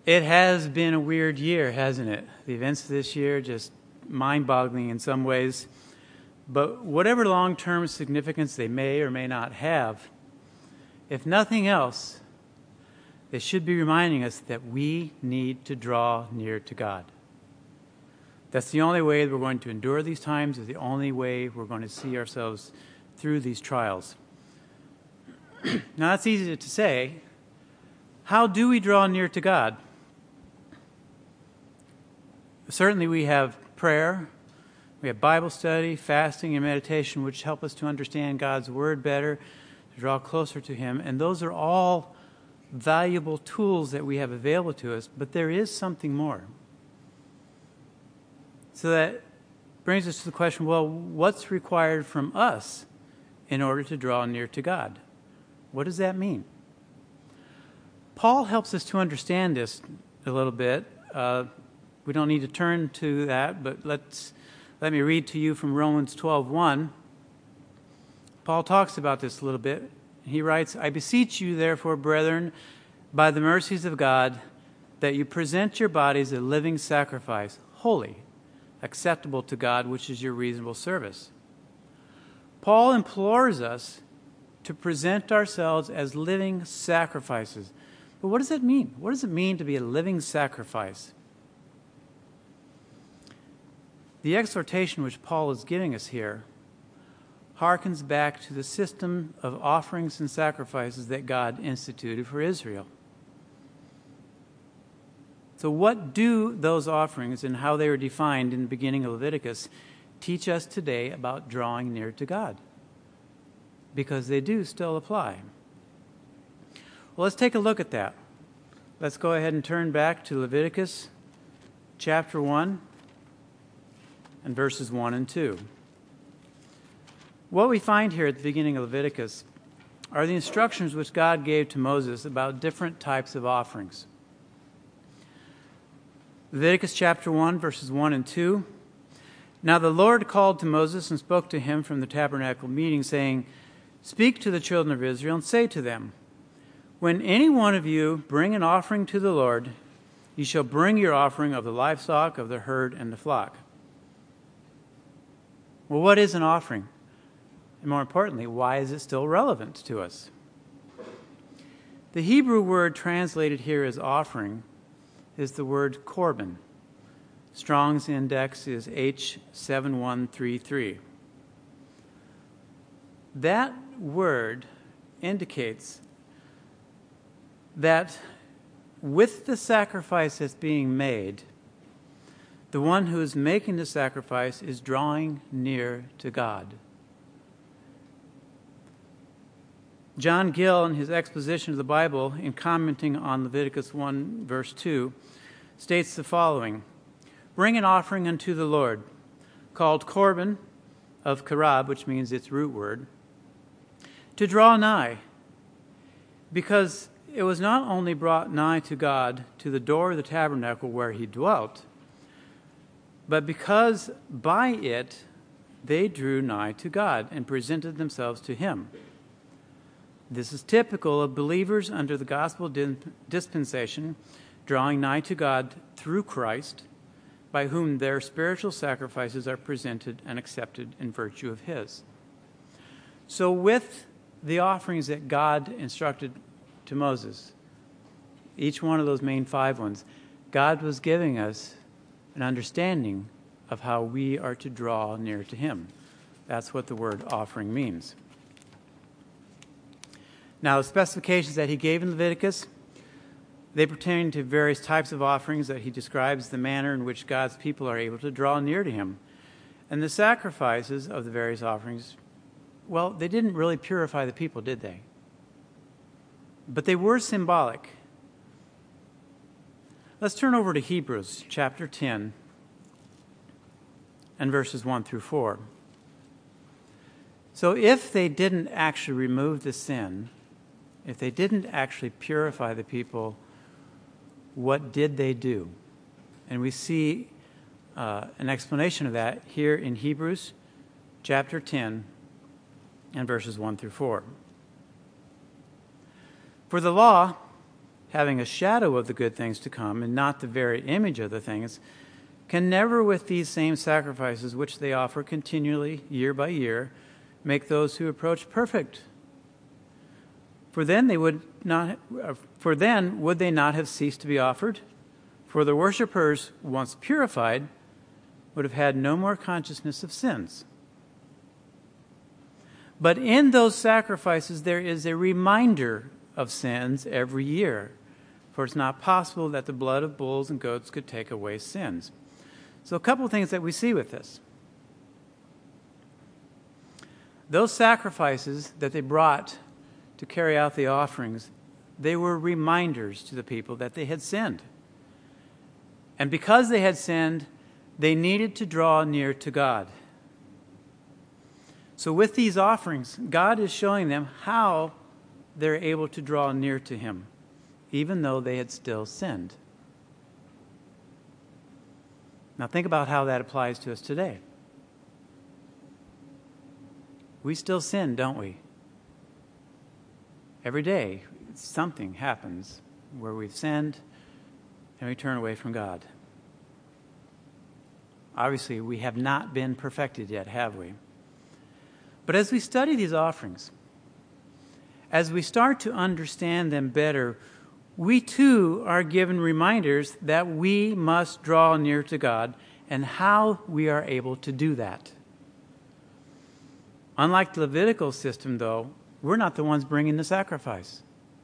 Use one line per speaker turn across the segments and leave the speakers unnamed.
It has been a weird year, hasn't it? The events of this year just mind-boggling in some ways. But whatever long-term significance they may or may not have, if nothing else, they should be reminding us that we need to draw near to God. That's the only way we're going to endure these times, is the only way we're going to see ourselves through these trials. Now, that's easy to say. How do we draw near to God? Certainly we have prayer, we have Bible study, fasting, and meditation, which help us to understand God's Word better, to draw closer to Him. And those are all valuable tools that we have available to us, but there is something more. So that brings us to the question, well, what's required from us in order to draw near to God? What does that mean? Paul helps us to understand this a little bit. We don't need to turn to that, but let me read to you from Romans 12:1. Paul talks about this a little bit. He writes, "I beseech you, therefore, brethren, by the mercies of God, that you present your bodies a living sacrifice, holy, acceptable to God, which is your reasonable service." Paul implores us to present ourselves as living sacrifices. But what does that mean? What does it mean to be a living sacrifice? The exhortation which Paul is giving us here harkens back to the system of offerings and sacrifices that God instituted for Israel. So what do those offerings and how they were defined in the beginning of Leviticus teach us today about drawing near to God? Because they do still apply. Well, let's take a look at that. Let's go ahead and turn back to Leviticus chapter 1 and verses 1 and 2. What we find here at the beginning of Leviticus are the instructions which God gave to Moses about different types of offerings. Leviticus chapter 1, verses 1 and 2. "Now the Lord called to Moses and spoke to him from the tabernacle meeting, saying, Speak to the children of Israel and say to them, When any one of you bring an offering to the Lord, you shall bring your offering of the livestock, of the herd, and the flock." Well, what is an offering? And more importantly, why is it still relevant to us? The Hebrew word translated here as offering is the word korban. Strong's index is H7133. That word indicates that with the sacrifice that's being made, the one who is making the sacrifice is drawing near to God. John Gill, in his exposition of the Bible, in commenting on Leviticus 1, verse 2, states the following: "Bring an offering unto the Lord, called korban, of karab," which means its root word, "to draw nigh, because it was not only brought nigh to God to the door of the tabernacle where he dwelt, but because by it they drew nigh to God and presented themselves to him." This is typical of believers under the gospel dispensation drawing nigh to God through Christ, by whom their spiritual sacrifices are presented and accepted in virtue of his. So with the offerings that God instructed to Moses, each one of those main 5 ones, God was giving us an understanding of how we are to draw near to him. That's what the word offering means. Now, the specifications that he gave in Leviticus, they pertain to various types of offerings that he describes the manner in which God's people are able to draw near to him. And the sacrifices of the various offerings, well, they didn't really purify the people, did they? But they were symbolic. Let's turn over to Hebrews chapter 10 and verses 1 through 4. So if they didn't actually remove the sin, if they didn't actually purify the people, what did they do? And we see an explanation of that here in Hebrews chapter 10 and verses 1 through 4. "For the law, having a shadow of the good things to come and not the very image of the things, can never with these same sacrifices which they offer continually, year by year, make those who approach perfect. For then would they not have ceased to be offered? For the worshippers, once purified, would have had no more consciousness of sins. But in those sacrifices there is a reminder of sins every year, for it's not possible that the blood of bulls and goats could take away sins. So a couple of things that we see with this. Those sacrifices that they brought to carry out the offerings, they were reminders to the people that they had sinned. And because they had sinned, they needed to draw near to God. So with these offerings, God is showing them how they're able to draw near to Him, even though they had still sinned. Now think about how that applies to us today. We still sin, don't we? Every day, something happens where we've sinned and we turn away from God. Obviously, we have not been perfected yet, have we? But as we study these offerings, as we start to understand them better, we too are given reminders that we must draw near to God and how we are able to do that. Unlike the Levitical system, though, we're not the ones bringing the sacrifice.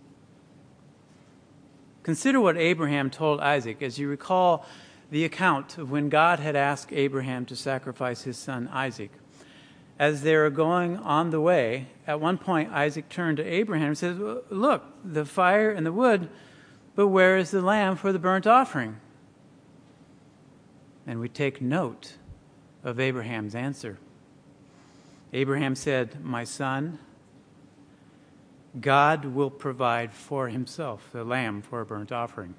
Consider what Abraham told Isaac. As you recall the account of when God had asked Abraham to sacrifice his son Isaac. As they were going on the way, at one point Isaac turned to Abraham and says, "Look, the fire and the wood, but where is the lamb for the burnt offering?" And we take note of Abraham's answer. Abraham said, "My son, God will provide for Himself the lamb for a burnt offering."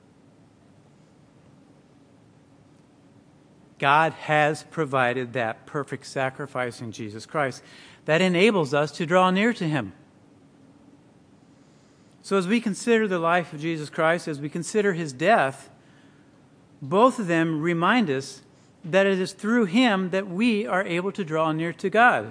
God has provided that perfect sacrifice in Jesus Christ that enables us to draw near to Him. So as we consider the life of Jesus Christ, as we consider His death, both of them remind us that it is through Him that we are able to draw near to God.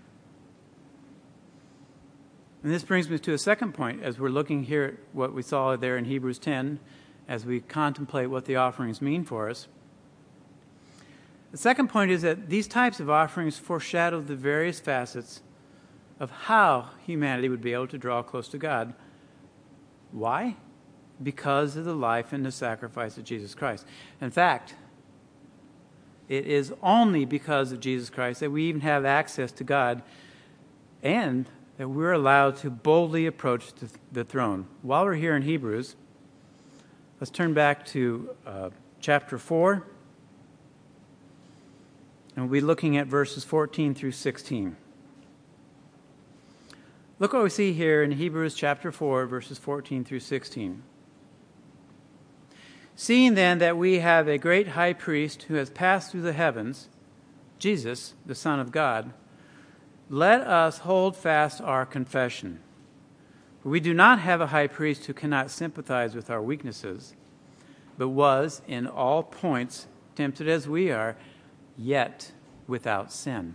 And this brings me to a second point as we're looking here at what we saw there in Hebrews 10, as we contemplate what the offerings mean for us. The second point is that these types of offerings foreshadow the various facets of how humanity would be able to draw close to God. Why? Because of the life and the sacrifice of Jesus Christ. In fact, it is only because of Jesus Christ that we even have access to God and that we're allowed to boldly approach the throne. While we're here in Hebrews, let's turn back to chapter 4. And we'll be looking at verses 14 through 16. Look what we see here in Hebrews chapter 4, verses 14 through 16. "Seeing then that we have a great high priest who has passed through the heavens, Jesus, the Son of God, let us hold fast our confession. For we do not have a high priest who cannot sympathize with our weaknesses, but was in all points tempted as we are, yet without sin.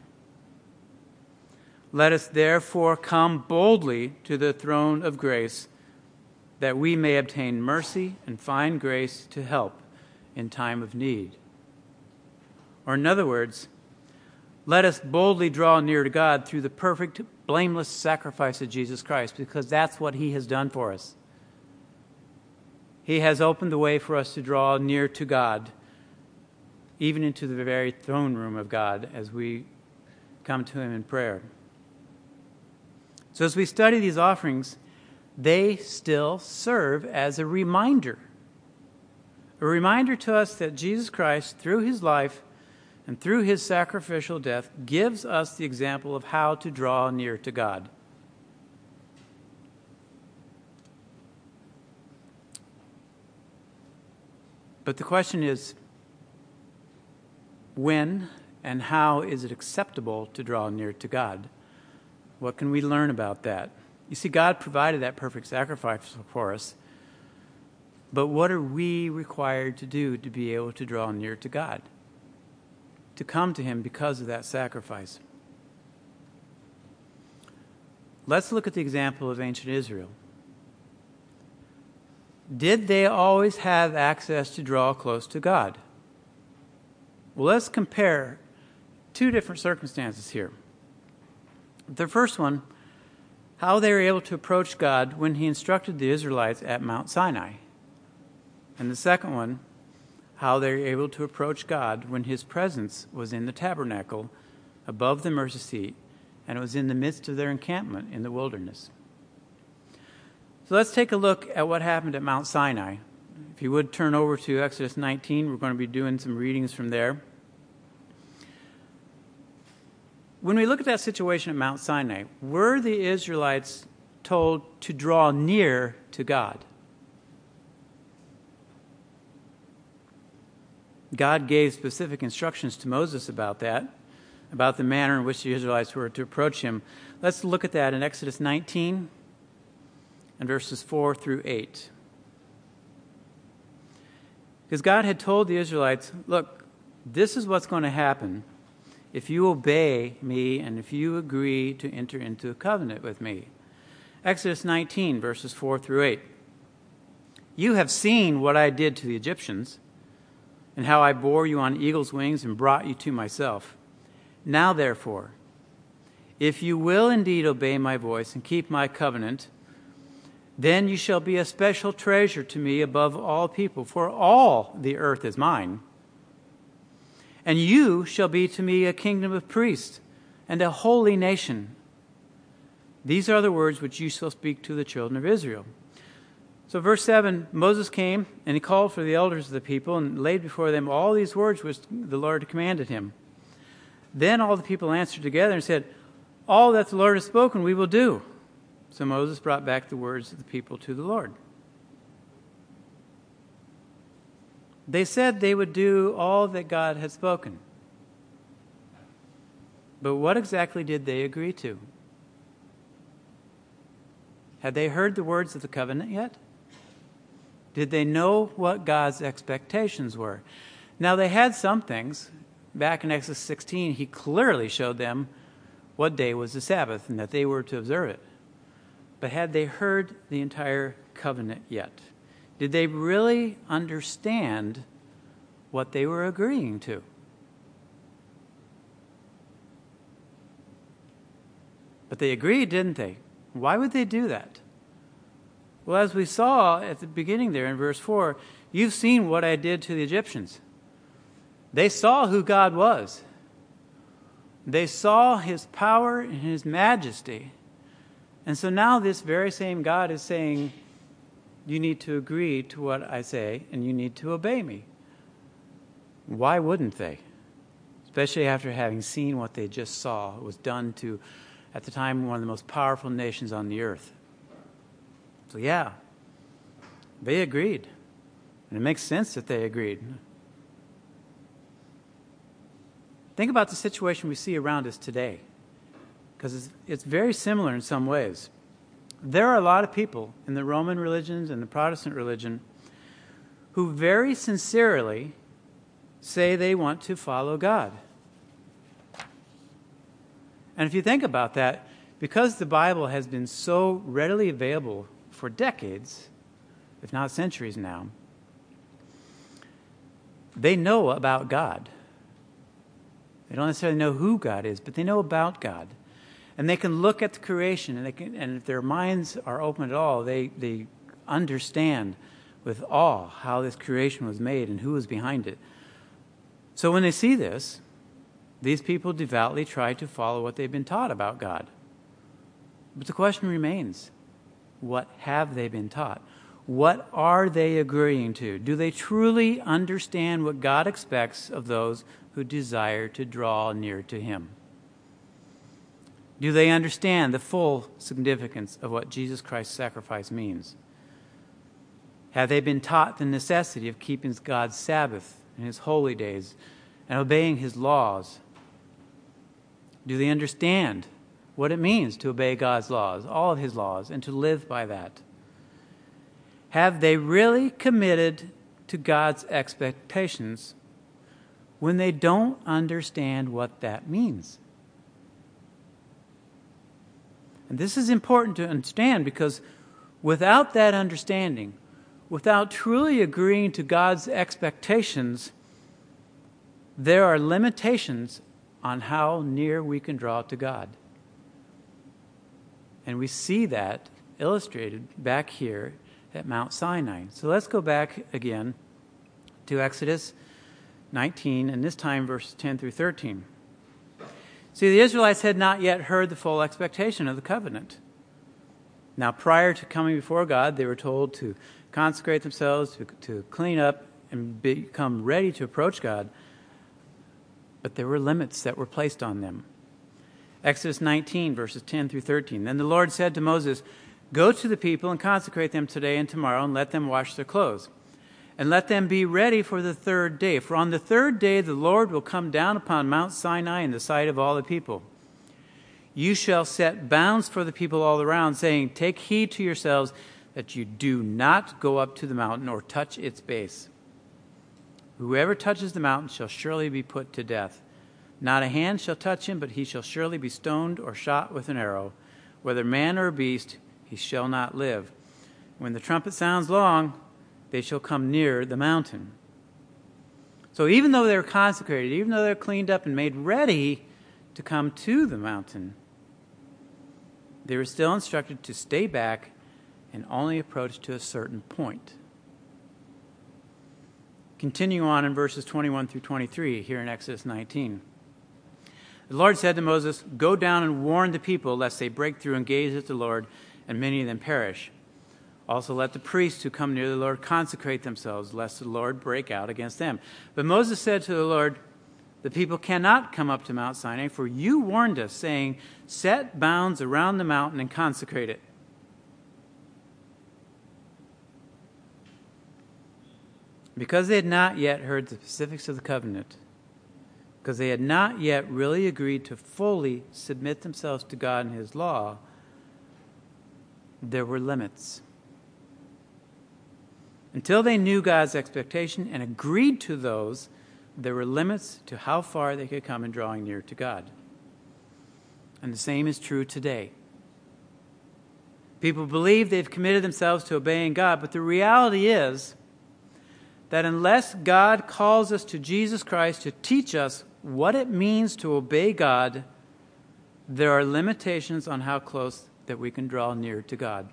Let us therefore come boldly to the throne of grace, that we may obtain mercy and find grace to help in time of need." Or in other words, let us boldly draw near to God through the perfect, blameless sacrifice of Jesus Christ, because that's what He has done for us. He has opened the way for us to draw near to God, even into the very throne room of God as we come to Him in prayer. So as we study these offerings, they still serve as a reminder to us that Jesus Christ, through His life and through His sacrificial death, gives us the example of how to draw near to God. But the question is, when and how is it acceptable to draw near to God? What can we learn about that? You see, God provided that perfect sacrifice for us. But what are we required to do to be able to draw near to God? To come to him because of that sacrifice. Let's look at the example of ancient Israel. Did they always have access to draw close to God? Well, let's compare two different circumstances here. The first one, how they were able to approach God when he instructed the Israelites at Mount Sinai. And the second one, how they were able to approach God when his presence was in the tabernacle above the mercy seat, and it was in the midst of their encampment in the wilderness. So let's take a look at what happened at Mount Sinai. If you would turn over to Exodus 19, we're going to be doing some readings from there. When we look at that situation at Mount Sinai, were the Israelites told to draw near to God? God gave specific instructions to Moses about that, about the manner in which the Israelites were to approach him. Let's look at that in Exodus 19 and verses 4 through 8. Because God had told the Israelites, look, this is what's going to happen if you obey me and if you agree to enter into a covenant with me. Exodus 19, verses 4 through 8. You have seen what I did to the Egyptians, and how I bore you on eagle's wings and brought you to myself. Now, therefore, if you will indeed obey my voice and keep my covenant, then you shall be a special treasure to me above all people, for all the earth is mine. And you shall be to me a kingdom of priests and a holy nation. These are the words which you shall speak to the children of Israel. So verse 7, Moses came and he called for the elders of the people and laid before them all these words which the Lord commanded him. Then all the people answered together and said, all that the Lord has spoken we will do. So Moses brought back the words of the people to the Lord. They said they would do all that God had spoken. But what exactly did they agree to? Had they heard the words of the covenant yet? Did they know what God's expectations were? Now, they had some things. Back in Exodus 16, he clearly showed them what day was the Sabbath and that they were to observe it. But had they heard the entire covenant yet? Did they really understand what they were agreeing to? But they agreed, didn't they? Why would they do that? Well, as we saw at the beginning there in verse 4, you've seen what I did to the Egyptians. They saw who God was. They saw his power and his majesty. And so now this very same God is saying, you need to agree to what I say and you need to obey me. Why wouldn't they? Especially after having seen what they just saw was done to, at the time, one of the most powerful nations on the earth. So yeah, they agreed. And it makes sense that they agreed. Think about the situation we see around us today, because it's very similar in some ways. There are a lot of people in the Roman religions and the Protestant religion who very sincerely say they want to follow God. And if you think about that, because the Bible has been so readily available for decades, if not centuries now, they know about God. They don't necessarily know who God is, but they know about God. And they can look at the creation, and if their minds are open at all, they understand with awe how this creation was made and who was behind it. So when they see this, these people devoutly try to follow what they've been taught about God. But the question remains, what have they been taught? What are they agreeing to? Do they truly understand what God expects of those who desire to draw near to him? Do they understand the full significance of what Jesus Christ's sacrifice means? Have they been taught the necessity of keeping God's Sabbath and his holy days and obeying his laws? Do they understand what it means to obey God's laws, all of his laws, and to live by that? have they really committed to God's expectations when they don't understand what that means? And this is important to understand, because without that understanding, without truly agreeing to God's expectations, there are limitations on how near we can draw to God. And we see that illustrated back here at Mount Sinai. So let's go back again to Exodus 19, and this time verses 10 through 13. See, the Israelites had not yet heard the full expectation of the covenant. Now, prior to coming before God, they were told to consecrate themselves, to clean up and become ready to approach God. But there were limits that were placed on them. Exodus 19, verses 10 through 13. Then the Lord said to Moses, "Go to the people and consecrate them today and tomorrow, and let them wash their clothes. And let them be ready for the third day. For on the third day the Lord will come down upon Mount Sinai in the sight of all the people. You shall set bounds for the people all around, saying, 'Take heed to yourselves that you do not go up to the mountain or touch its base. Whoever touches the mountain shall surely be put to death. Not a hand shall touch him, but he shall surely be stoned or shot with an arrow. Whether man or beast, he shall not live. When the trumpet sounds long, they shall come near the mountain.'" So even though they're consecrated, even though they're cleaned up and made ready to come to the mountain, they were still instructed to stay back and only approach to a certain point. Continue on in verses 21 through 23 here in Exodus 19. The Lord said to Moses, "Go down and warn the people, lest they break through and gaze at the Lord, and many of them perish. Also let the priests who come near the Lord consecrate themselves, lest the Lord break out against them." But Moses said to the Lord, "The people cannot come up to Mount Sinai, for you warned us, saying, 'Set bounds around the mountain and consecrate it.'" Because they had not yet heard the specifics of the covenant, because they had not yet really agreed to fully submit themselves to God and His law, there were limits. Until they knew God's expectation and agreed to those, there were limits to how far they could come in drawing near to God. And the same is true today. People believe they've committed themselves to obeying God, but the reality is that unless God calls us to Jesus Christ to teach us what it means to obey God, there are limitations on how close that we can draw near to God.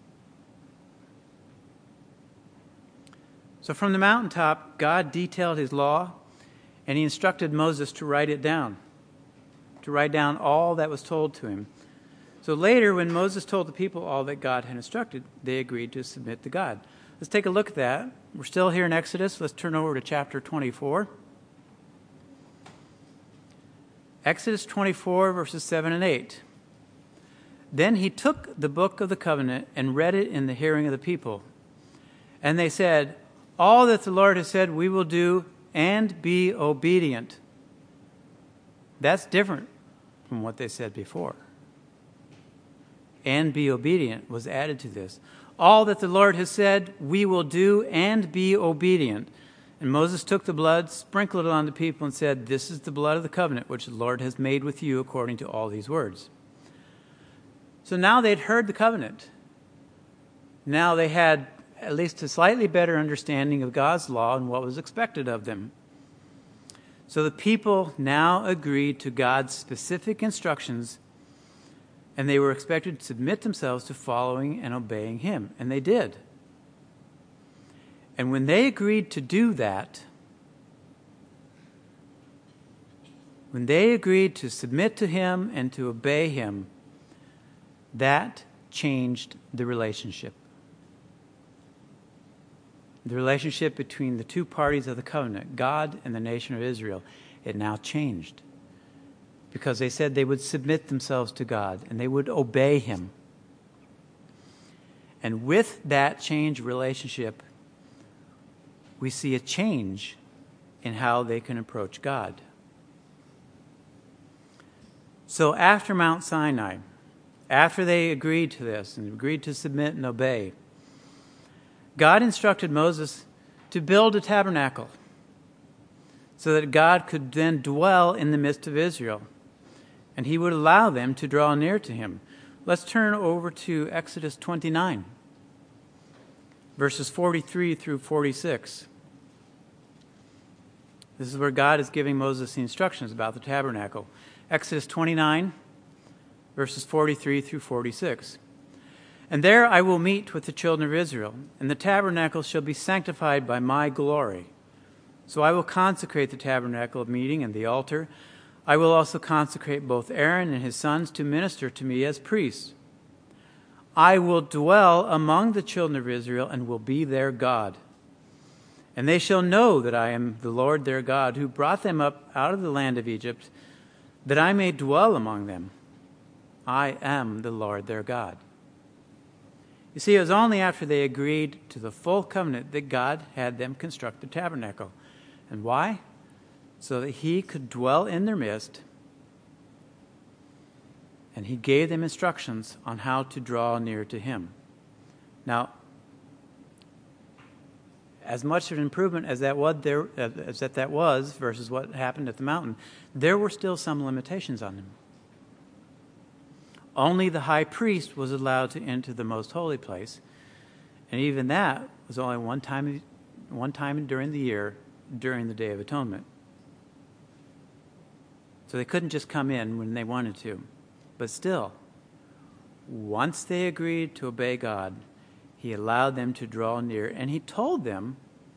So from the mountaintop, God detailed His law, and He instructed Moses to write it down, to write down all that was told to him. So later, when Moses told the people all that God had instructed, they agreed to submit to God. Let's take a look at that. We're still here in Exodus. Let's turn over to chapter 24. Exodus 24, verses 7 and 8. "Then he took the book of the covenant and read it in the hearing of the people. And they said, 'All that the Lord has said we will do, and be obedient.'" That's different from what they said before. "And be obedient" was added to this. "All that the Lord has said we will do, and be obedient." And Moses took the blood, sprinkled it on the people, and said, "This is the blood of the covenant which the Lord has made with you according to all these words." So now they'd heard the covenant. Now they had at least a slightly better understanding of God's law and what was expected of them. So the people now agreed to God's specific instructions, and they were expected to submit themselves to following and obeying Him. And they did. And when they agreed to do that, when they agreed to submit to Him and to obey Him, that changed the relationship. The relationship between the two parties of the covenant, God and the nation of Israel, it now changed. Because they said they would submit themselves to God and they would obey Him. And with that changed relationship, we see a change in how they can approach God. So after Mount Sinai, after they agreed to this and agreed to submit and obey, God instructed Moses to build a tabernacle so that God could then dwell in the midst of Israel, and he would allow them to draw near to him. Let's turn over to Exodus 29, verses 43 through 46. This is where God is giving Moses the instructions about the tabernacle. Exodus 29, verses 43 through 46. And there I will meet with the children of Israel, and the tabernacle shall be sanctified by my glory. So I will consecrate the tabernacle of meeting and the altar. I will also consecrate both Aaron and his sons to minister to me as priests. I will dwell among the children of Israel and will be their God. And they shall know that I am the Lord their God, who brought them up out of the land of Egypt, that I may dwell among them. I am the Lord their God. You see, it was only after they agreed to the full covenant that God had them construct the tabernacle. And why? So that he could dwell in their midst, and he gave them instructions on how to draw near to him. Now, as much of an improvement as that was versus what happened at the mountain, there were still some limitations on them. Only the high priest was allowed to enter the most holy place, and even that was only one time during the year, during the Day of Atonement. So they couldn't just come in when they wanted to. But still, once they agreed to obey God, he allowed them to draw near, and he told them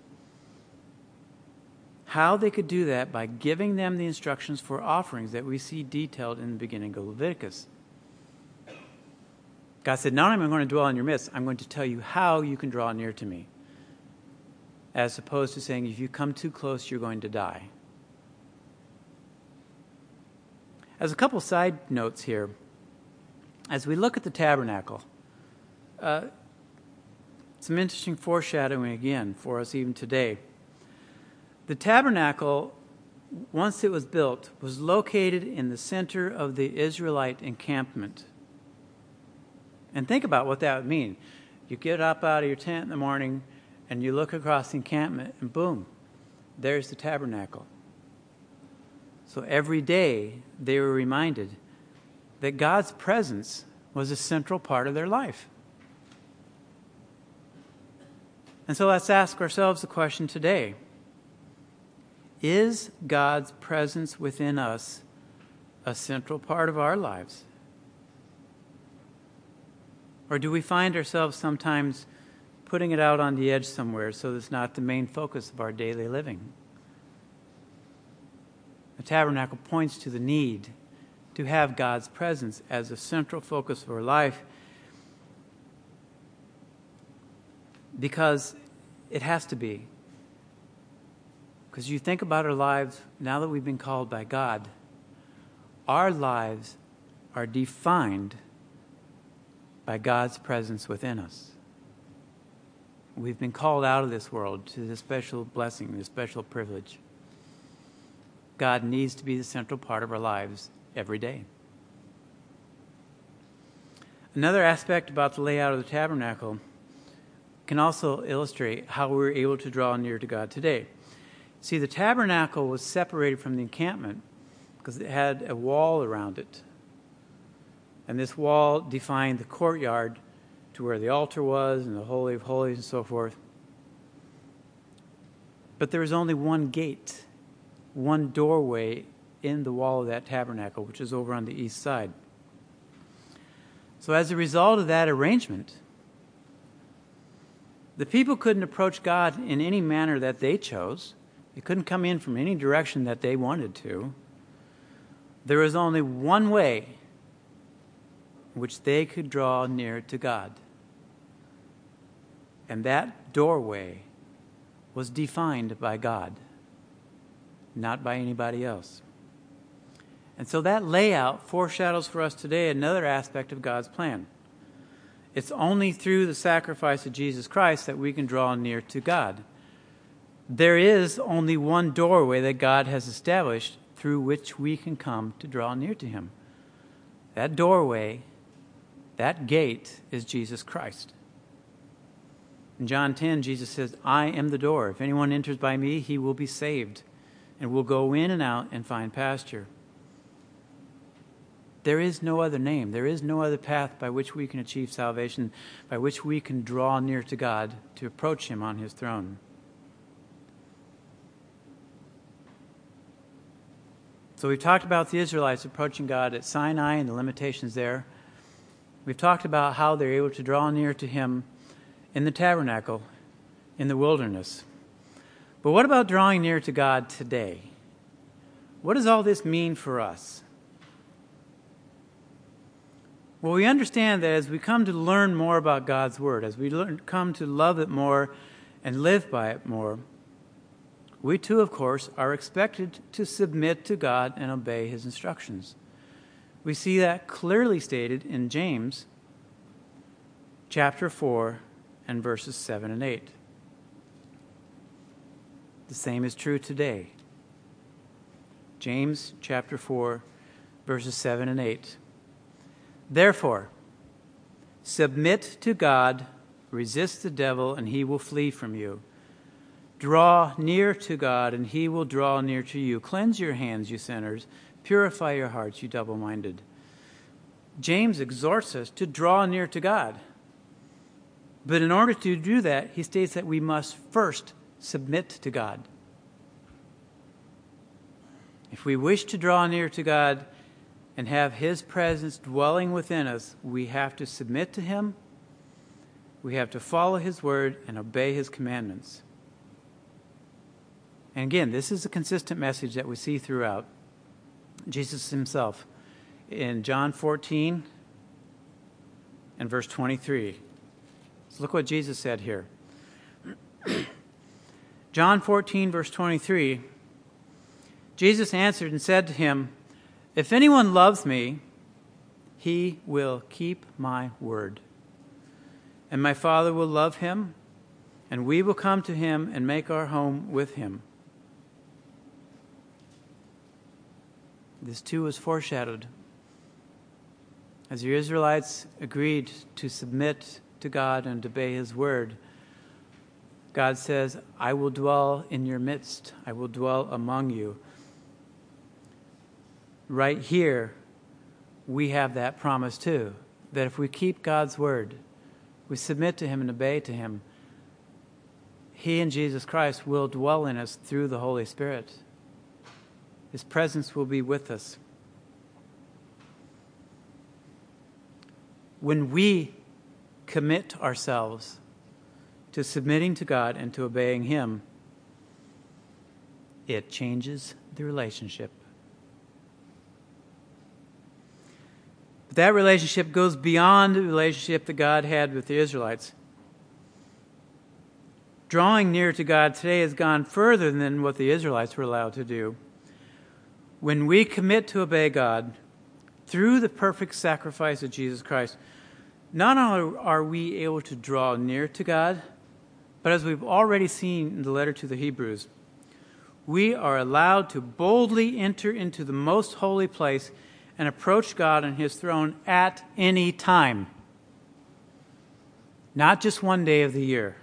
how they could do that by giving them the instructions for offerings that we see detailed in the beginning of Leviticus. God said, not only am I going to dwell in your midst, I'm going to tell you how you can draw near to me. As opposed to saying, if you come too close, you're going to die. As a couple side notes here, as we look at the tabernacle, some interesting foreshadowing again for us even today. The tabernacle, once it was built, was located in the center of the Israelite encampment. And think about what that would mean. You get up out of your tent in the morning and you look across the encampment and boom, there's the tabernacle. So every day they were reminded that God's presence was a central part of their life. And so let's ask ourselves the question today. Is God's presence within us a central part of our lives? Or do we find ourselves sometimes putting it out on the edge somewhere so it's not the main focus of our daily living? The tabernacle points to the need to have God's presence as a central focus of our life, because it has to be. Because you think about our lives, now that we've been called by God, our lives are defined by God's presence within us. We've been called out of this world to this special blessing, this special privilege. God needs to be the central part of our lives every day. Another aspect about the layout of the tabernacle can also illustrate how we're able to draw near to God today. See, the tabernacle was separated from the encampment because it had a wall around it. And this wall defined the courtyard to where the altar was and the Holy of Holies and so forth. But there was only one gate, one doorway in the wall of that tabernacle, which is over on the east side. So as a result of that arrangement, the people couldn't approach God in any manner that they chose. They couldn't come in from any direction that they wanted to. There was only one way in which they could draw near to God. And that doorway was defined by God, not by anybody else. And so that layout foreshadows for us today another aspect of God's plan. It's only through the sacrifice of Jesus Christ that we can draw near to God. There is only one doorway that God has established through which we can come to draw near to him. That doorway, that gate, is Jesus Christ. In John 10, Jesus says, I am the door. If anyone enters by me, he will be saved and will go in and out and find pasture. There is no other name. There is no other path by which we can achieve salvation, by which we can draw near to God to approach him on his throne. So we've talked about the Israelites approaching God at Sinai and the limitations there. We've talked about how they're able to draw near to him in the tabernacle, in the wilderness. But what about drawing near to God today? What does all this mean for us? Well, we understand that as we come to learn more about God's Word, as we come to love it more and live by it more, we too, of course, are expected to submit to God and obey his instructions. We see that clearly stated in James chapter 4 and verses 7 and 8. The same is true today. James chapter 4, verses 7 and 8. Therefore, submit to God, resist the devil, and he will flee from you. Draw near to God, and he will draw near to you. Cleanse your hands, you sinners. Purify your hearts, you double-minded. James exhorts us to draw near to God. But in order to do that, he states that we must first submit to God. If we wish to draw near to God and have his presence dwelling within us, we have to submit to him, we have to follow his word and obey his commandments. And again, this is a consistent message that we see throughout. Jesus himself in John 14 and verse 23. So look what Jesus said here. John 14, verse 23. Jesus answered and said to him, if anyone loves me, he will keep my word. And my Father will love him, and we will come to him and make our home with him. This too was foreshadowed. As the Israelites agreed to submit to God and obey his word, God says, I will dwell in your midst. I will dwell among you. Right here, we have that promise too, that if we keep God's word, we submit to him and obey to him, he and Jesus Christ will dwell in us through the Holy Spirit. His presence will be with us. When we commit ourselves to submitting to God and to obeying him, it changes the relationship. But that relationship goes beyond the relationship that God had with the Israelites. Drawing near to God today has gone further than what the Israelites were allowed to do. When we commit to obey God through the perfect sacrifice of Jesus Christ, not only are we able to draw near to God, but as we've already seen in the letter to the Hebrews, we are allowed to boldly enter into the most holy place and approach God on his throne at any time. Not just one day of the year.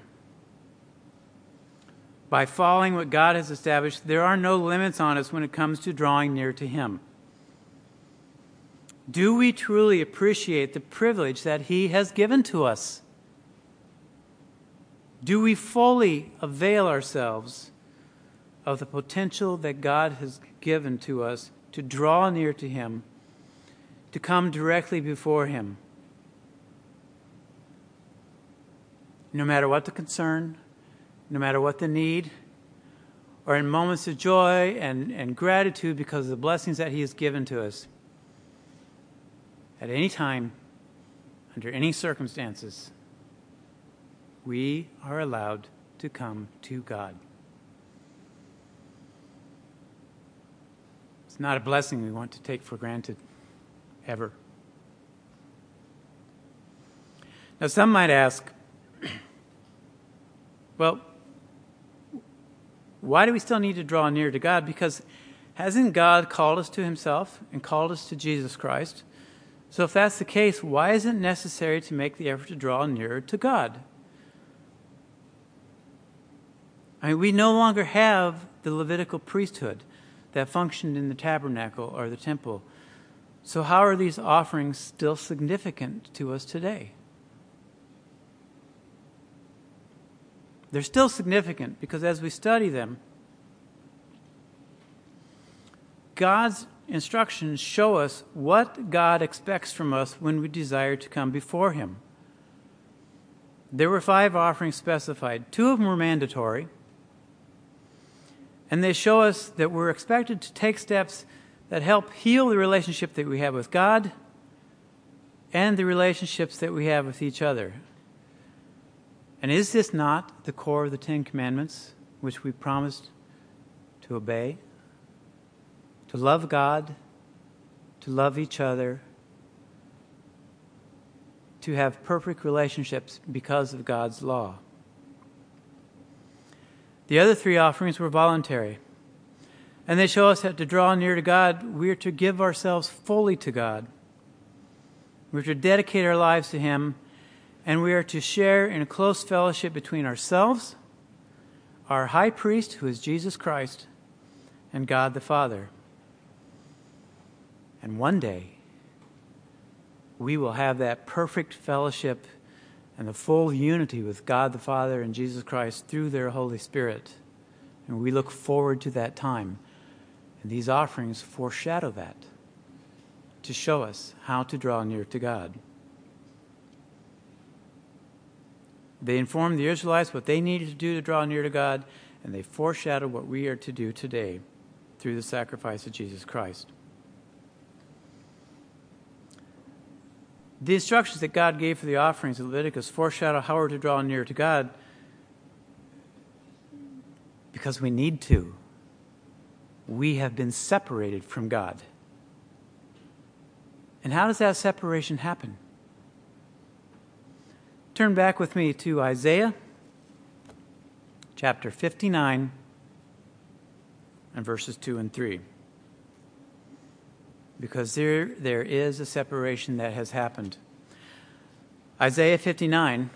By following what God has established, there are no limits on us when it comes to drawing near to him. Do we truly appreciate the privilege that he has given to us? Do we fully avail ourselves of the potential that God has given to us to draw near to him, to come directly before him? No matter what the concern, no matter what the need, or in moments of joy and gratitude because of the blessings that he has given to us. At any time, under any circumstances, we are allowed to come to God. It's not a blessing we want to take for granted, ever. Now, some might ask, well, why do we still need to draw near to God? Because hasn't God called us to himself and called us to Jesus Christ? So if that's the case, why is it necessary to make the effort to draw nearer to God? I mean, we no longer have the Levitical priesthood that functioned in the tabernacle or the temple. So how are these offerings still significant to us today? They're still significant because as we study them, God's instructions show us what God expects from us when we desire to come before Him. There were 5 offerings specified. 2 of them were mandatory. And they show us that we're expected to take steps that help heal the relationship that we have with God and the relationships that we have with each other. And is this not the core of the 10 Commandments, which we promised to obey? To love God, to love each other, to have perfect relationships because of God's law. The other 3 offerings were voluntary. And they show us that to draw near to God, we are to give ourselves fully to God. We are to dedicate our lives to Him, and we are to share in a close fellowship between ourselves, our high priest, who is Jesus Christ, and God the Father. And one day, we will have that perfect fellowship and the full unity with God the Father and Jesus Christ through their Holy Spirit. And we look forward to that time. And these offerings foreshadow that, to show us how to draw near to God. They informed the Israelites what they needed to do to draw near to God, and they foreshadow what we are to do today through the sacrifice of Jesus Christ. The instructions that God gave for the offerings of Leviticus foreshadow how we're to draw near to God because we need to. We have been separated from God. And how does that separation happen? Turn back with me to Isaiah chapter 59 and verses 2 and 3. Because there is a separation that has happened. Isaiah 59,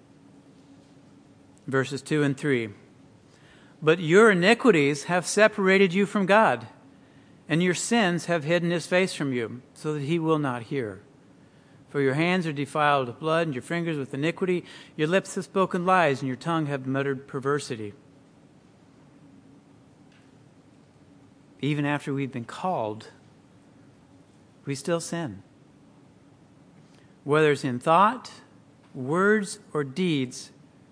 verses 2 and 3. But your iniquities have separated you from God, and your sins have hidden His face from you, so that He will not hear. For your hands are defiled with blood, and your fingers with iniquity. Your lips have spoken lies, and your tongue have muttered perversity. Even after we've been called, we still sin. Whether it's in thought, words, or deeds,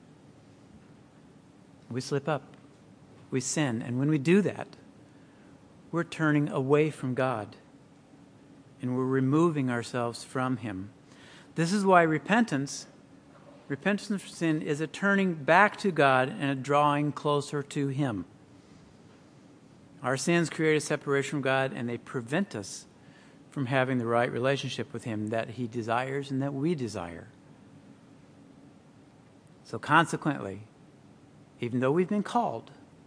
we slip up. We sin. And when we do that, we're turning away from God. And we're removing ourselves from Him. This is why repentance for sin is a turning back to God and a drawing closer to Him. Our sins create a separation from God, and they prevent us from having the right relationship with Him that He desires and that we desire. So consequently, even though we've been called,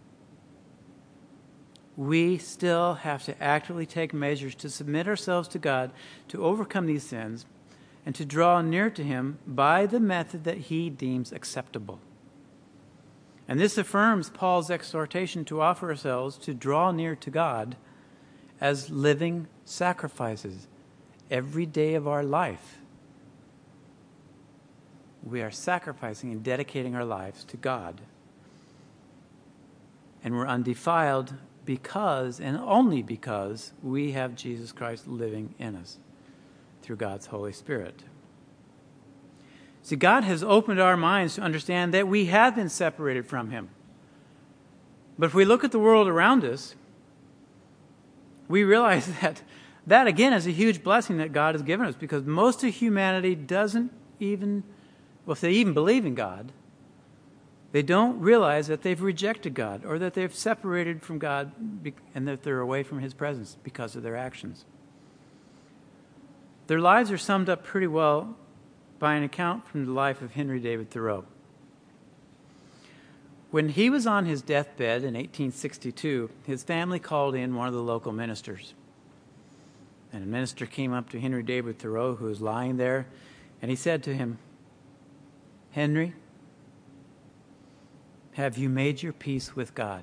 we still have to actively take measures to submit ourselves to God, to overcome these sins, and to draw near to Him by the method that He deems acceptable. And this affirms Paul's exhortation to offer ourselves to draw near to God as living sacrifices every day of our life. We are sacrificing and dedicating our lives to God. And we're undefiled because, and only because, we have Jesus Christ living in us through God's Holy Spirit. See, God has opened our minds to understand that we have been separated from Him. But if we look at the world around us, we realize that again is a huge blessing that God has given us, because most of humanity doesn't even, well, if they even believe in God, they don't realize that they've rejected God or that they've separated from God and that they're away from His presence because of their actions. Their lives are summed up pretty well by an account from the life of Henry David Thoreau. When he was on his deathbed in 1862, his family called in one of the local ministers. And a minister came up to Henry David Thoreau, who was lying there, and he said to him, Henry, have you made your peace with God?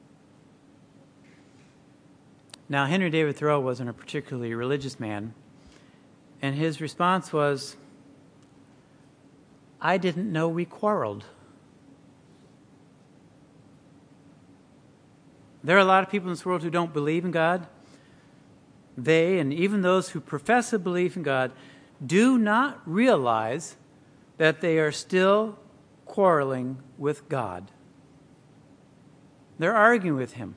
Now, Henry David Thoreau wasn't a particularly religious man, and his response was, I didn't know we quarreled. There are a lot of people in this world who don't believe in God. They, and even those who profess a belief in God, do not realize that they are still quarreling with God. They're arguing with Him.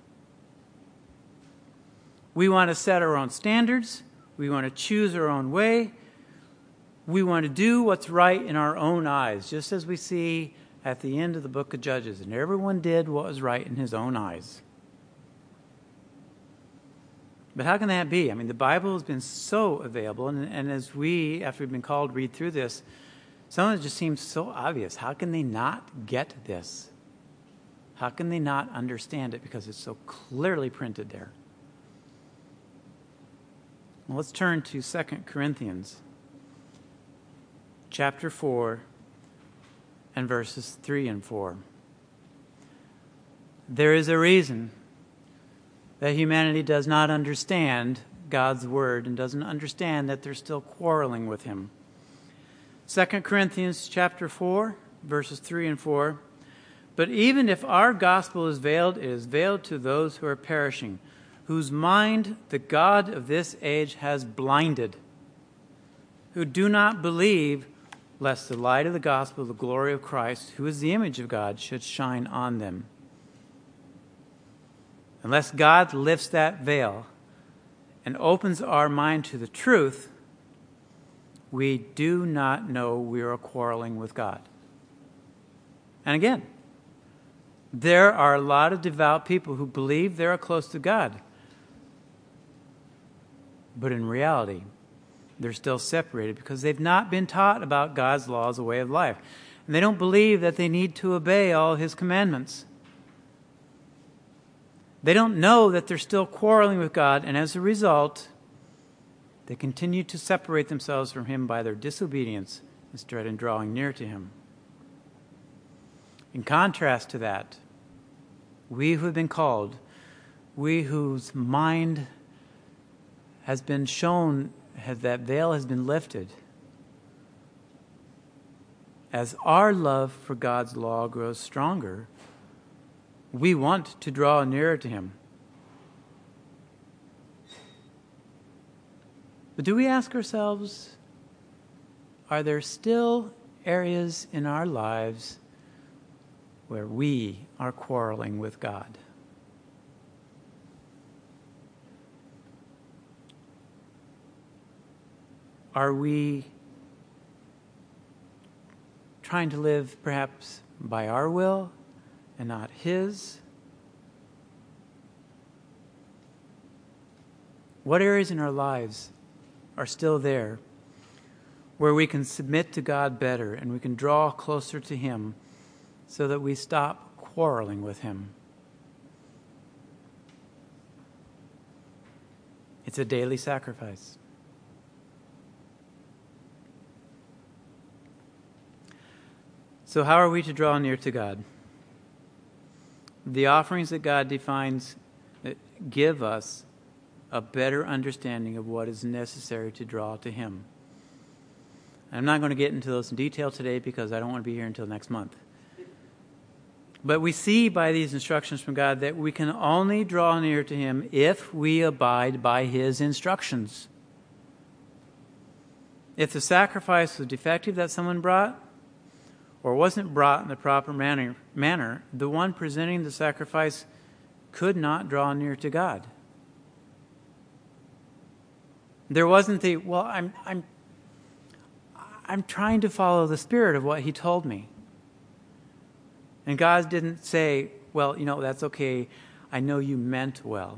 We want to set our own standards. We want to choose our own way. We want to do what's right in our own eyes, just as we see at the end of the book of Judges. And everyone did what was right in his own eyes. But how can that be? I mean, the Bible has been so available, and as we, after we've been called, read through this, some of it just seems so obvious. How can they not get this? How can they not understand it? Because it's so clearly printed there. Well, let's turn to 2 Corinthians chapter 4 and verses 3 and 4. There is a reason that humanity does not understand God's word and doesn't understand that they're still quarreling with Him. 2 Corinthians chapter 4, verses 3 and 4. But even if our gospel is veiled, it is veiled to those who are perishing, whose mind the God of this age has blinded, who do not believe, lest the light of the gospel, the glory of Christ, who is the image of God, should shine on them. Unless God lifts that veil and opens our mind to the truth, we do not know we are quarreling with God. And again, there are a lot of devout people who believe they're close to God. But in reality, they're still separated because they've not been taught about God's law as a way of life. And they don't believe that they need to obey all His commandments. They don't know that they're still quarreling with God, and as a result, they continue to separate themselves from Him by their disobedience instead of drawing near to Him. In contrast to that, we who have been called, we whose mind has been shown, that veil has been lifted, as our love for God's law grows stronger, we want to draw nearer to Him. But do we ask ourselves, are there still areas in our lives where we are quarreling with God? Are we trying to live perhaps by our will and not His? What areas in our lives are still there where we can submit to God better and we can draw closer to Him so that we stop quarreling with Him? It's a daily sacrifice. So how are we to draw near to God? The offerings that God defines give us a better understanding of what is necessary to draw to Him. I'm not going to get into those in detail today because I don't want to be here until next month. But we see by these instructions from God that we can only draw near to Him if we abide by His instructions. If the sacrifice was defective that someone brought, or wasn't brought in the proper manner, the one presenting the sacrifice could not draw near to God. There wasn't the, well, I'm trying to follow the spirit of what He told me. And God didn't say, well, that's okay. I know you meant well.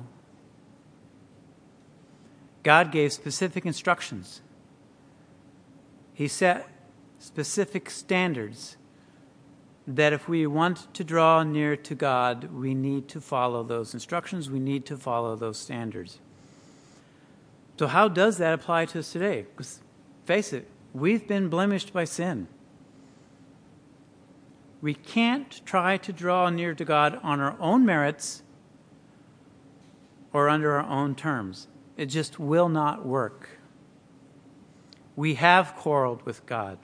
God gave specific instructions. He set specific standards that if we want to draw near to God, we need to follow those instructions. We need to follow those standards. So how does that apply to us today? Because face it, we've been blemished by sin. We can't try to draw near to God on our own merits or under our own terms. It just will not work. We have quarreled with God.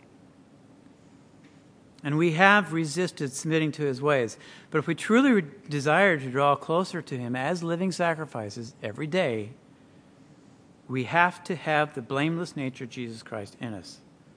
And we have resisted submitting to his ways. But if we truly desire to draw closer to him as living sacrifices every day, we have to have the blameless nature of Jesus Christ in us.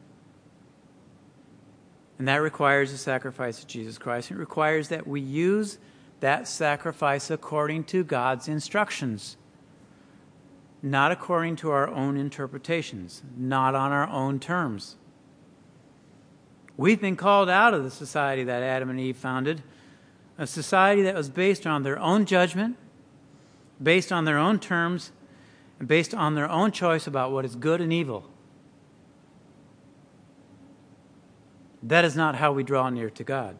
And that requires the sacrifice of Jesus Christ. It requires that we use that sacrifice according to God's instructions, not according to our own interpretations, not on our own terms. We've been called out of the society that Adam and Eve founded, a society that was based on their own judgment, based on their own terms, and based on their own choice about what is good and evil. That is not how we draw near to God.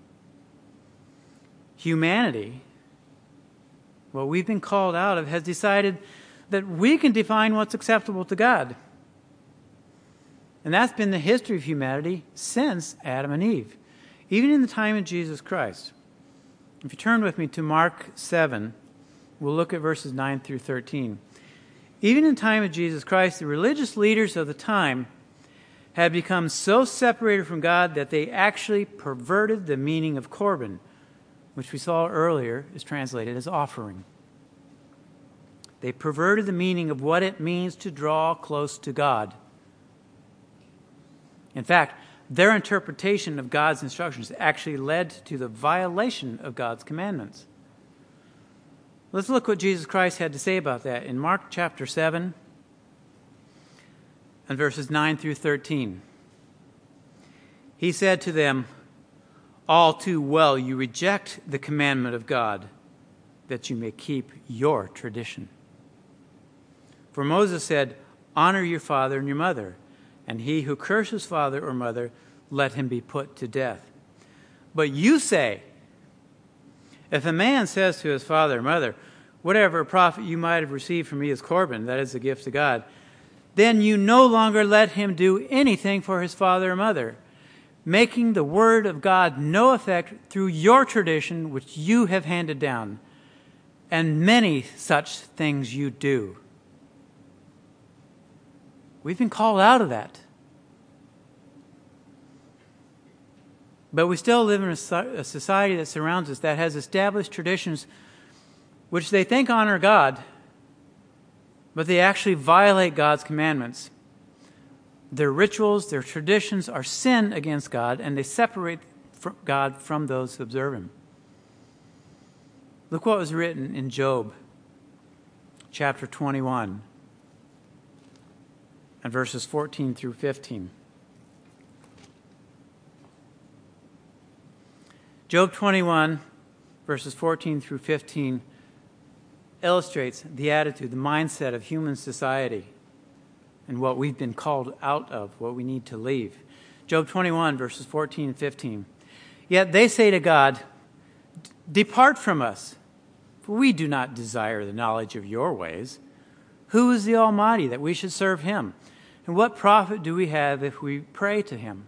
Humanity, what we've been called out of, has decided that we can define what's acceptable to God. And that's been the history of humanity since Adam and Eve, even in the time of Jesus Christ. If you turn with me to Mark 7, we'll look at verses 9 through 13. Even in the time of Jesus Christ, the religious leaders of the time had become so separated from God that they actually perverted the meaning of Corban, which we saw earlier is translated as offering. They perverted the meaning of what it means to draw close to God. In fact, their interpretation of God's instructions actually led to the violation of God's commandments. Let's look what Jesus Christ had to say about that in Mark chapter 7 and verses 9 through 13. He said to them, "All too well you reject the commandment of God, that you may keep your tradition. For Moses said, 'Honor your father and your mother,' and he who curses father or mother, let him be put to death. But you say, if a man says to his father or mother, 'Whatever profit you might have received from me is Corban,' that is a gift to God, then you no longer let him do anything for his father or mother, making the word of God no effect through your tradition which you have handed down. And many such things you do." We've been called out of that. But we still live in a society that surrounds us that has established traditions which they think honor God, but they actually violate God's commandments. Their rituals, their traditions are sin against God, and they separate God from those who observe him. Look what was written in Job chapter 21 and verses 14 through 15. Job 21, verses 14 through 15, illustrates the attitude, the mindset of human society and what we've been called out of, what we need to leave. Job 21, verses 14 and 15. "Yet they say to God, 'Depart from us, for we do not desire the knowledge of your ways. Who is the Almighty that we should serve him? And what profit do we have if we pray to him?'"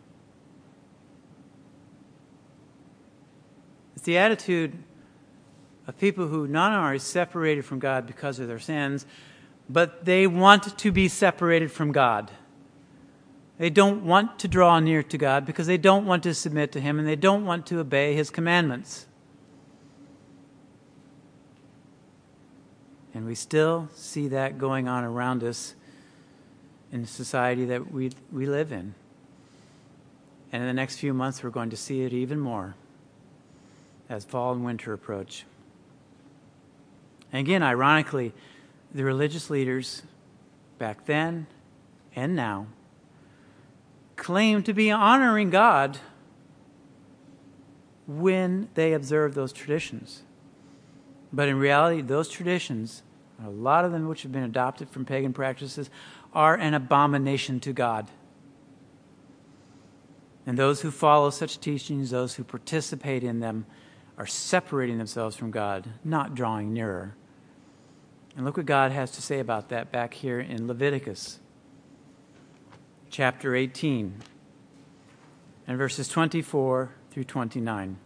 It's the attitude of people who not only are separated from God because of their sins, but they want to be separated from God. They don't want to draw near to God because they don't want to submit to him and they don't want to obey his commandments. And we still see that going on around us in the society that we live in. And in the next few months, we're going to see it even more as fall and winter approach. And again, ironically, the religious leaders back then and now claim to be honoring God when they observe those traditions. But in reality, those traditions, a lot of them which have been adopted from pagan practices, are an abomination to God. And those who follow such teachings, those who participate in them, are separating themselves from God, not drawing nearer. And look what God has to say about that back here in Leviticus chapter 18 and verses 24 through 29.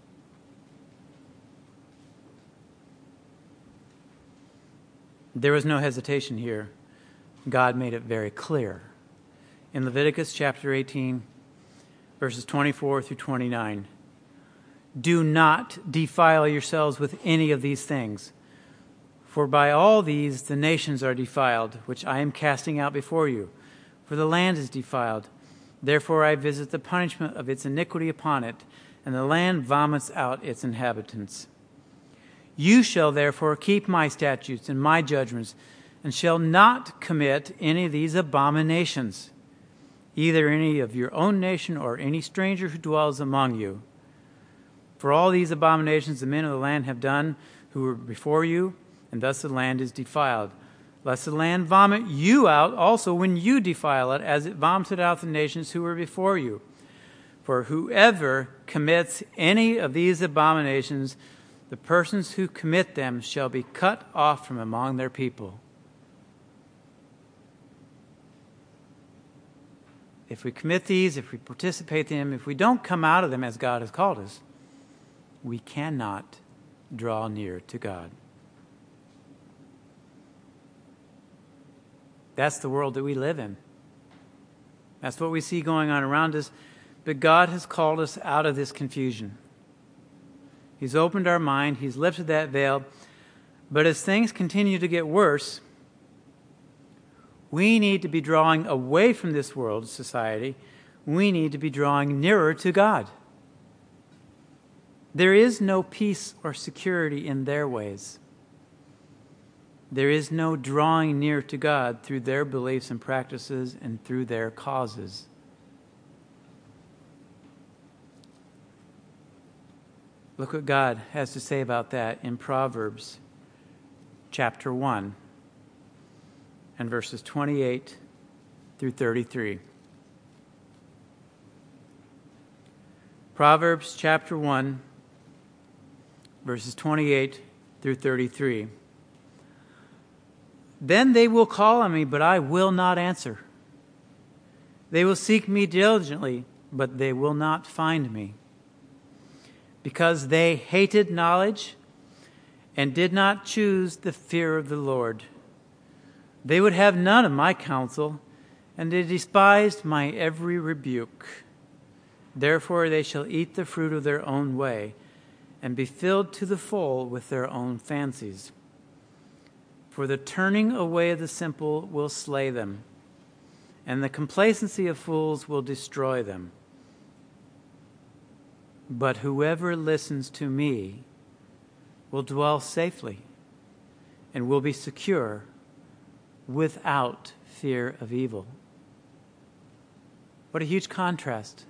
There was no hesitation here. God made it very clear. In Leviticus chapter 18, verses 24 through 29, do not defile yourselves with any of these things, for by all these the nations are defiled, which I am casting out before you. For the land is defiled. Therefore I visit the punishment of its iniquity upon it, and the land vomits out its inhabitants. You shall therefore keep my statutes and my judgments, and shall not commit any of these abominations, either any of your own nation or any stranger who dwells among you. For all these abominations the men of the land have done who were before you, and thus the land is defiled. Lest the land vomit you out also when you defile it, as it vomited out the nations who were before you. For whoever commits any of these abominations, the persons who commit them shall be cut off from among their people. If we commit these, if we participate in them, if we don't come out of them as God has called us, we cannot draw near to God. That's the world that we live in. That's what we see going on around us. But God has called us out of this confusion. He's opened our mind. He's lifted that veil. But as things continue to get worse, we need to be drawing away from this world society. We need to be drawing nearer to God. There is no peace or security in their ways. There is no drawing near to God through their beliefs and practices and through their causes. Look what God has to say about that in Proverbs chapter 1 and verses 28 through 33. Proverbs chapter 1, verses 28 through 33. Then they will call on me, but I will not answer. They will seek me diligently, but they will not find me. Because they hated knowledge and did not choose the fear of the Lord. They would have none of my counsel, and they despised my every rebuke. Therefore they shall eat the fruit of their own way, and be filled to the full with their own fancies. For the turning away of the simple will slay them, and the complacency of fools will destroy them. But whoever listens to me will dwell safely and will be secure without fear of evil. What a huge contrast.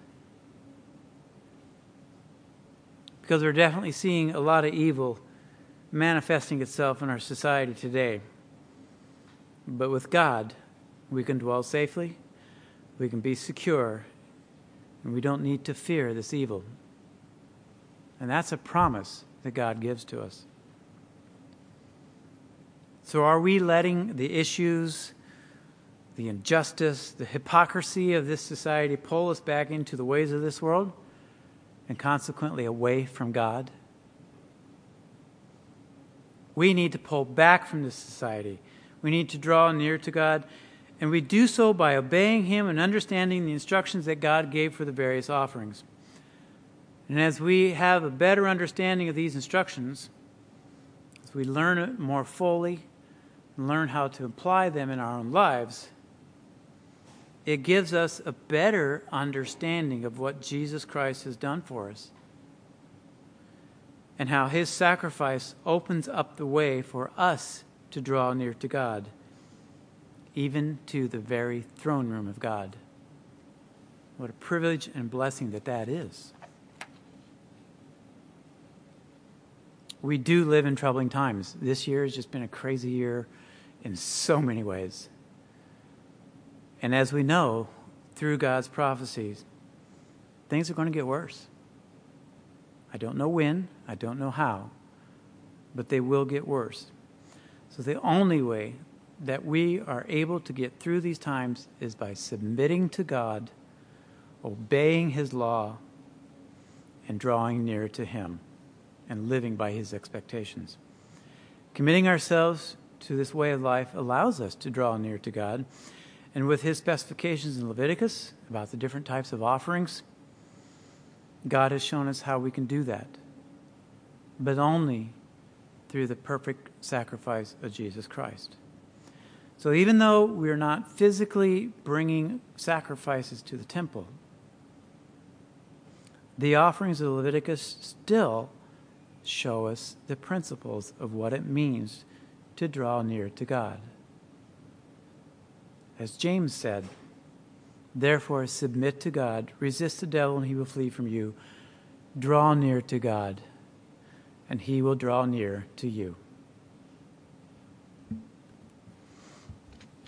Because we're definitely seeing a lot of evil manifesting itself in our society today. But with God, we can dwell safely, we can be secure, and we don't need to fear this evil. And that's a promise that God gives to us. So are we letting the issues, the injustice, the hypocrisy of this society pull us back into the ways of this world and consequently away from God? We need to pull back from this society. We need to draw near to God, and we do so by obeying Him and understanding the instructions that God gave for the various offerings. And as we have a better understanding of these instructions, as we learn it more fully and learn how to apply them in our own lives, it gives us a better understanding of what Jesus Christ has done for us and how His sacrifice opens up the way for us to draw near to God, even to the very throne room of God. What a privilege and blessing that is. We do live in troubling times. This year has just been a crazy year in so many ways. And as we know, through God's prophecies, things are going to get worse. I don't know when, I don't know how, but they will get worse. So the only way that we are able to get through these times is by submitting to God, obeying His law, and drawing near to him and living by his expectations. Committing ourselves to this way of life allows us to draw near to God, and with his specifications in Leviticus about the different types of offerings, God has shown us how we can do that, but only through the perfect sacrifice of Jesus Christ. So even though we are not physically bringing sacrifices to the temple, the offerings of Leviticus still show us the principles of what it means to draw near to God. As James said, therefore submit to God, resist the devil and he will flee from you. Draw near to God and he will draw near to you.